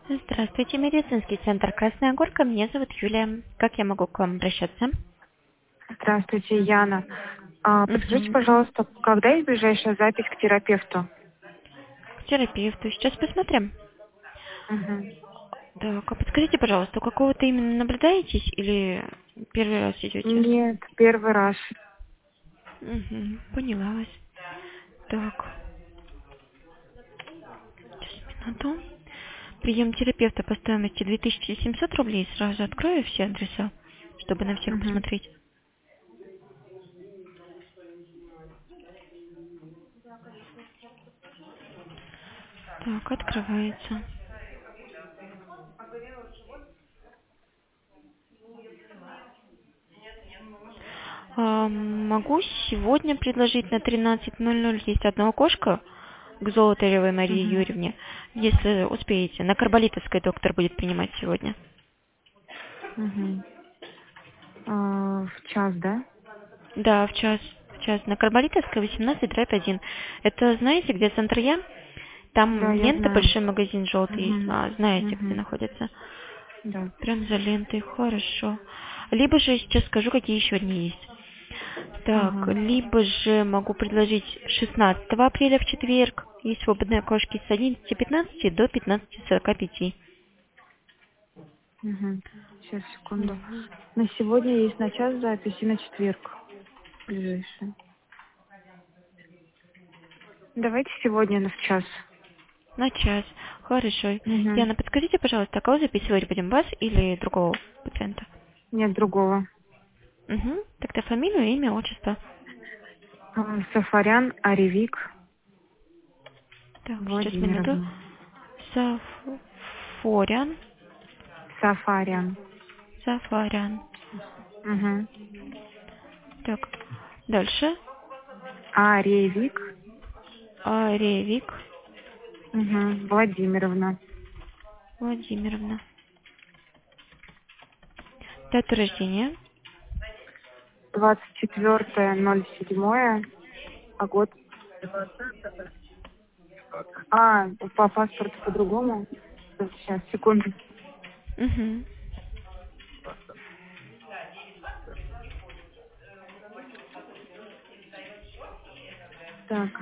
Здравствуйте, медицинский центр «Красная Горка». Меня зовут Юлия. Как я могу к вам обращаться? Здравствуйте, Яна. Подскажите, Угу. пожалуйста, когда есть ближайшая запись к терапевту? К терапевту. Сейчас посмотрим. Мгм. Так, а подскажите, пожалуйста, у какого-то именно наблюдаетесь или первый раз идете? Нет, первый раз. Угу, поняла вас. Так, сейчас минуту. Прием терапевта по стоимости 2700 рублей. Сразу открою все адреса, чтобы на всех Мгм. посмотреть. Так, открывается. Могу сегодня предложить на 13:00. Есть одно окошко к Золотаревой Марии Мгм. Юрьевне, если успеете. На Карболитовской доктор будет принимать сегодня. Мгм. В час, да? Да, в час. В час. На Карболитовской 18/1. Это знаете, где центр Я? Да, Там я лента, знаю. большой магазин желтый. Мгм. Знаете, где Мгм. находится. Да. Прям за лентой. Хорошо. Либо же сейчас скажу, какие еще дни есть. Так, Ага. либо же могу предложить 16 апреля в четверг. Есть свободные окошки с 11:15 до 15:45. Мгм. Сейчас, секунду. Мгм. На сегодня есть на час запись и на четверг ближайшая. Давайте сегодня в час. На час. Хорошо. Мгм. Яна, подскажите, пожалуйста, а кого записывать будем, вас или другого пациента? Нет другого. Угу. Тогда фамилию, имя, отчество. Сафарян Аревик Так, сейчас минуту. Владимировна. Сафорян. Сафарян. Сафарян. Угу. Так, дальше. Аревик. Аревик Угу. Владимировна. Владимировна. Дата рождения. 24.07. А год? По паспорту по-другому? Сейчас, секунду. Угу. Так.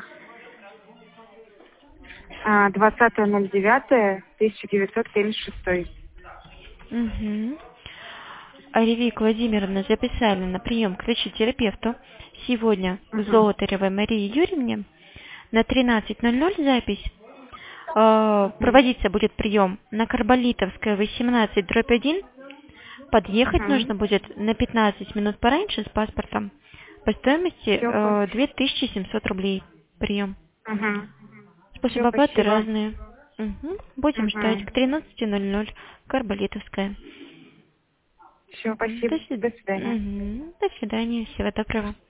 20.09.1976. Угу. Аревик Владимировна записали на прием к врачу-терапевту сегодня к Угу. Золотаревой Марии Юрьевне на 13:00 запись. Угу. Проводиться будет прием на Карболитовская 18/1. Подъехать Угу. нужно будет на 15 минут пораньше с паспортом. По стоимости Все, 2700 рублей прием. угу. Все, Способы оплаты спасибо. разные. Мгм. Будем ждать Угу. к 13:00. Карболитовская. Все, Мгм. спасибо. До свидания. До свидания. Всего доброго.